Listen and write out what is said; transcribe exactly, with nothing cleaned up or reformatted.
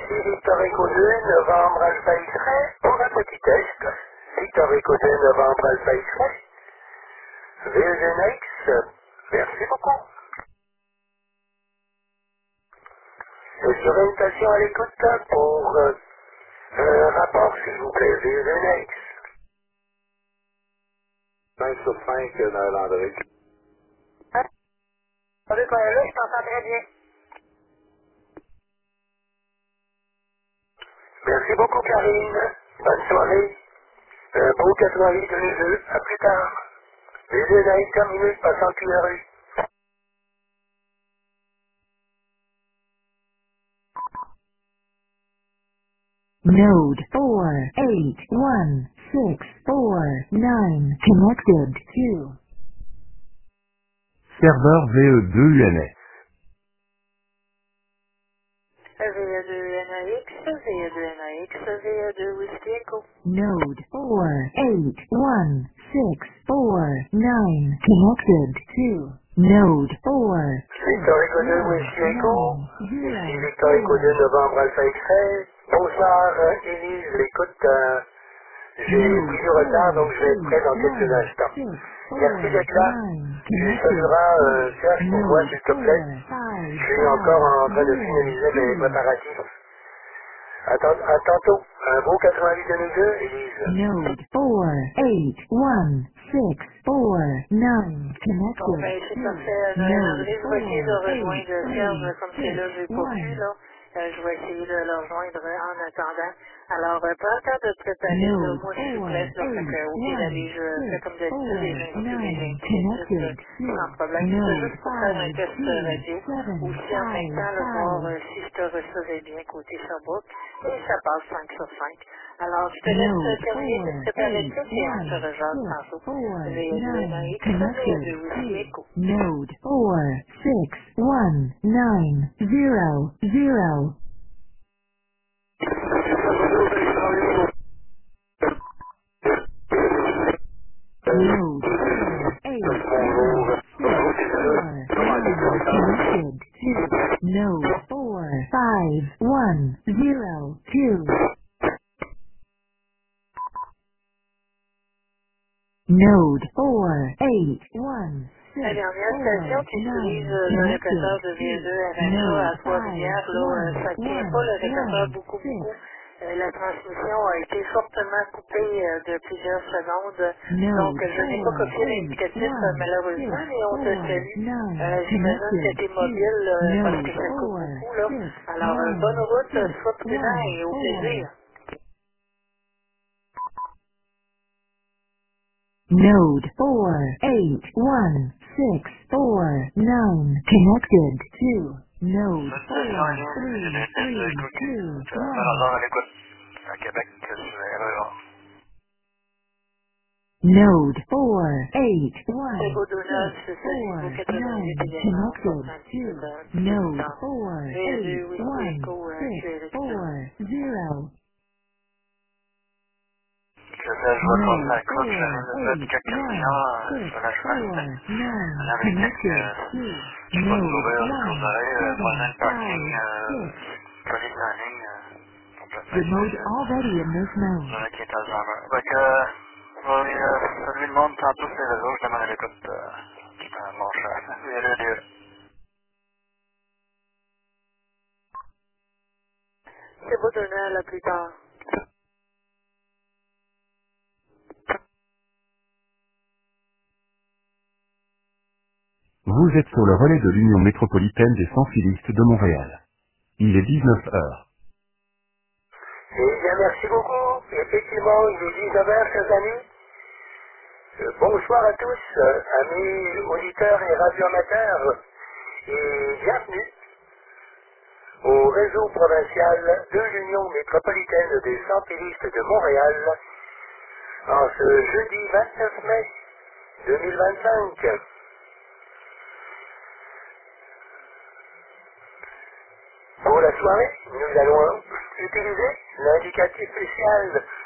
Ici Victor Echo deux, novembre Alpha X-Ray, pour un petit test. Victor Echo deux, novembre Alpha X-Ray. V E G N X, merci beaucoup. Je serai une station à l'écoute pour euh, un rapport, s'il vous plaît, V E G N X. cinq sur cinq dans l'André. Ah, attendez, quand même là, je t'entends très bien. Merci beaucoup, Karine. Bonne soirée. Un beau quatre-vingt-huit de neveu. À plus tard. V E G N X terminé, passant une rue. Node four eight one six four nine connected to Serveur V E deux U N S. V E deux N A X, V E deux N A X, V E deux Whiskey Echo. node four eight one six four nine connected to node four Victor Echo deux Whiskey Echo. nine Ici zero Victor Echo deux four novembre Alpha X-Ray. Bonsoir, euh, Élise. Écoute, euh, j'ai node pris du retard, donc four je vais être prêt eight dans quelques one instants. six Merci four d'être là. nine Tu connected salueras un to C H pour moi, node s'il te plaît. four five Je suis encore five en train de zero finaliser mes two préparatifs. À, tant- à tantôt. Un beau quatre-vingt-huit de nous deux, Élise. node four eight one six four nine Bon, connected ben, c'est to parfait, Noël node André. Je vais essayer de four eight rejoindre three Serge, comme c'est six là, je l'ai pas vu, one là. Euh, je vais essayer de le rejoindre en attendant. Alors, euh, prends le temps de te préparer, là. node Moi, je suis four prête, là. Fait eight que, au pire, one allez, je fais six comme d'habitude et four j'inscris les nine vingt-huit connected euh, sans to problème. C'est node juste pour faire un five test euh, two radio. seven Aussi, en même five temps, là, voir five euh, si je te recevais bien côté Sherbrooke. Et ça passe cinq sur cinq. Alors, je te laisse euh, node terminer de te four préparer eight ça et on se one rejoint six tantôt. four V deux N A nine X, V connected deux aussi, to écho. node four six one nine zero zero node four eight one six four nine connected to node four five one zero two node four eight one La six dernière station four qui utilise nine euh, le connected répéteur de V to deux R H A node à five Trois-Rivières, là, euh, one ça ne tient pas one le répéteur one beaucoup, six beaucoup. Euh, la transmission a été fortement coupée euh, de plusieurs secondes. Donc, node euh, je n'ai pas four copié eight l'indicatif euh, one six malheureusement, mais on te four salue. nine Euh, J'imagine que connected tu es to mobile euh, parce que node ça coupe four beaucoup, là. six Alors, euh, bonne nine route, euh, six sois prudent one et au four plaisir. node four eight one six four nine connected to node Bonne station, four Aline. J'ai three des tests de three cookie. two C'est un one hasard à l'écoute. À Québec, que je suis heureux. node four eight C'est one beau six Donald, c'est ça, niveau four quatre-vingt-huit nine également. On va connected prendre un petit peu to de, un petit peu de node temps. four V eight deux Whiskey one Echo, euh, tu six es récupéré. four zero Je sais, je vois qu'on node accroche four les effets de eight quelques one millions euh, six sur la chemin. four nine Avec connected quelques... to Je sais pas nous node ouvrir jusqu'aux one oreilles, euh, seven prochain parking, five euh, six police en ligne, euh, complètement remote inutile. already in this mode. J'en ai qui est Alzheimer. Fait que, euh, je vais euh, saluer le monde tantôt sur les réseaux, je demande à l'écoute, euh, euh, mon cher. Et le Dieu. C'est beau Donald, à plus tard. Vous êtes sur le relais de l'Union métropolitaine des sans-filistes de Montréal. Il est dix-neuf heures. Eh bien, merci beaucoup. Effectivement, il est dix-neuf heures, chers amis. Euh, bonsoir à tous, euh, amis auditeurs et radioamateurs, et bienvenue au réseau provincial de l'Union métropolitaine des sans-filistes de Montréal en ce jeudi vingt-neuf mai deux mille vingt-cinq. Pour la soirée, nous allons utiliser l'indicatif spécial